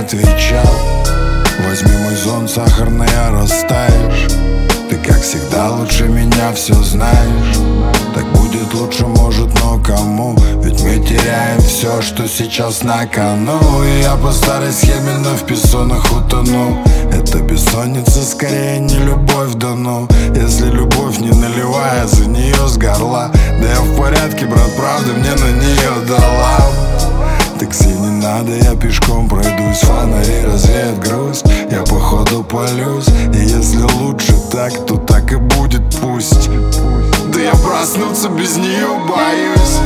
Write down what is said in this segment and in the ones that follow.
отвечал. Возьми мой зонт, сахарный, растаешь. Ты, как всегда, лучше меня все знаешь. Так будет лучше, может, но кому? Ведь мы теряем все, что сейчас на кону. И я по старой схеме вновь в пессонах утону. Это бессонница, скорее не любовь, да ну. Если любовь не наливая за нее с горла. Да я в порядке, брат, правда мне на нее дала. Такси не надо, я пешком пройдусь. Фонари развеют грусть, я походу палюсь. И если лучше так, то так и будет, пусть. Да я проснуться без нее боюсь.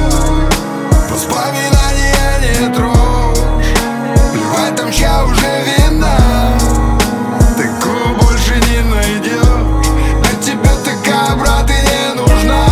Воспоминания не трожь. Плевать, там чья уже вина. Такую больше не найдешь. Для тебя такая, брат, и не нужна.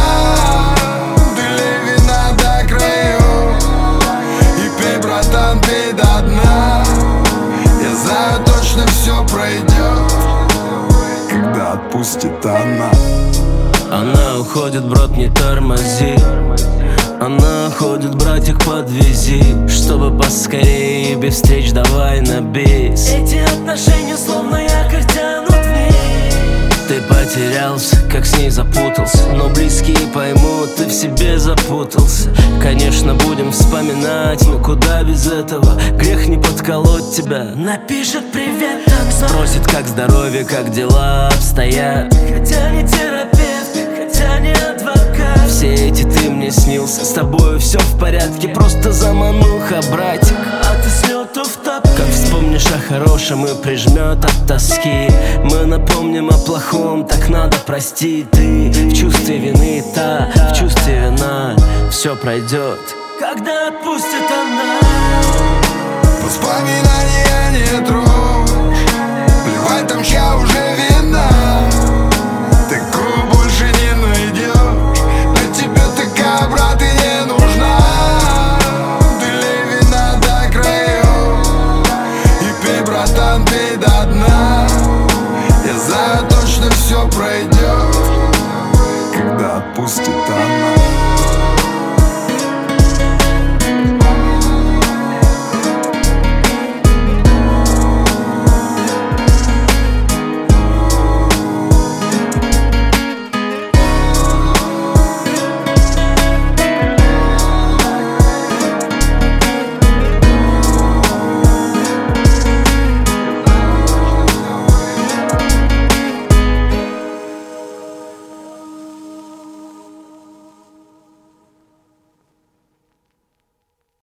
Долей вина до краев и пей, братан, пей до дна. Я знаю, точно все пройдет, когда отпустит она. Она уходит, брат, не тормози. Она уходит, братик, подвези. Чтобы поскорее, без встреч давай на бис. Эти отношения словно якорь тянут вниз. Ты потерялся, как с ней запутался. Но близкие поймут, ты в себе запутался. Конечно, будем вспоминать, но куда без этого? Грех не подколоть тебя. Напишет привет, она Спросит, как здоровье, как дела обстоят. хотя не терапевт, хотя не адвокат. Все эти ты мне снился, с тобою все в порядке. Просто замануха, братик. А ты с лету в топке. Как вспомнишь о хорошем и прижмет от тоски. Мы напомним о плохом, так надо простить. Ты в чувстве вины, та в чувстве вина. Все пройдет, Когда отпустит она. Воспоминания не трожь. Плевать, там чья уже вина. Такую больше не найдешь. Для тебя такая, брат, и не нужна. Долей вина до краев и пей, братан, пей до дна. Я знаю, точно все пройдет, когда отпустит она.